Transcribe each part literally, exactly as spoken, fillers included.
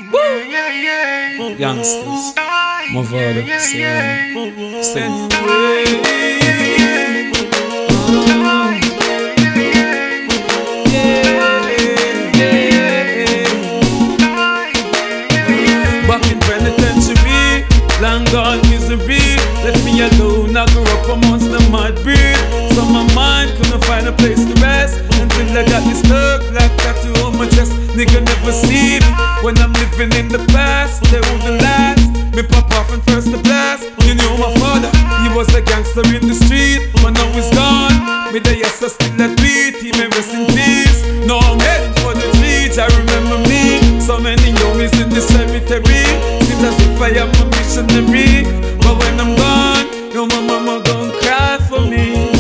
Woo! Youngsters, my father, say, send away. Back in penitentiary, long gone misery. Left me alone, I grew up amongst the mad breed. So my mind couldn't find a place to rest until I got this look like tattoo on my chest. Nigga never see me when I'm living in the past. They wouldn't last. Me pop off and first the blast. You knew my father, he was a gangster in the street, but now he's gone. Me the yes I still a beat, he may rest in peace. Now I'm heading for the streets, I remember me. So many homies in the cemetery. Seems as if I am a missionary. But when I'm gone, yo my mama gon' cry for me.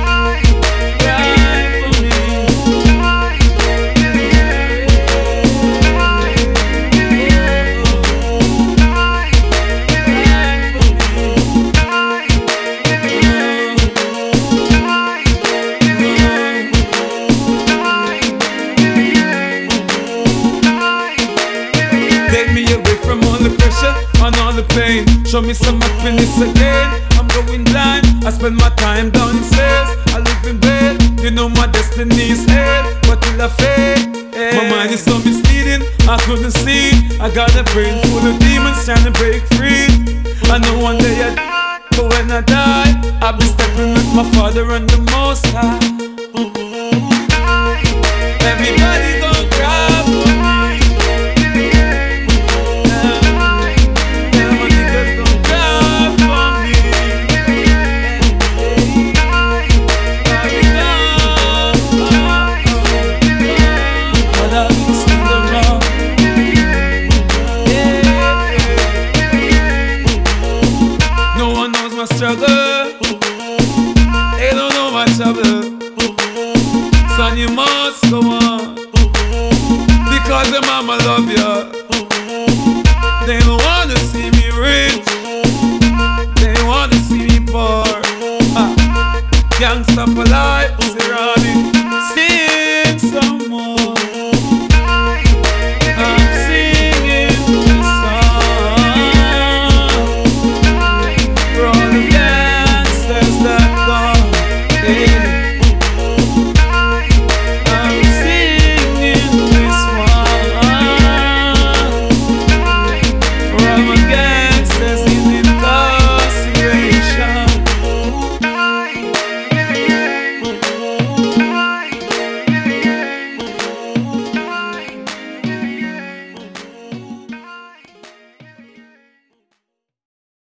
And all the pain, show me some happiness again. I'm going blind, I spend my time downstairs. I live in bed, you know my destiny is hell. But till I fade, hey. My mind is so misleading, I couldn't see. I got a brain full of demons trying to break free. I know one day I die, but when I die, I'll be stepping with my father and the Most High. Everybody gon' cry for me. Struggle, they don't know my trouble. Son, you must go on, because the mama love you. They don't wanna see me rich, they wanna see me poor. Ah, gangsta for life, Siraj.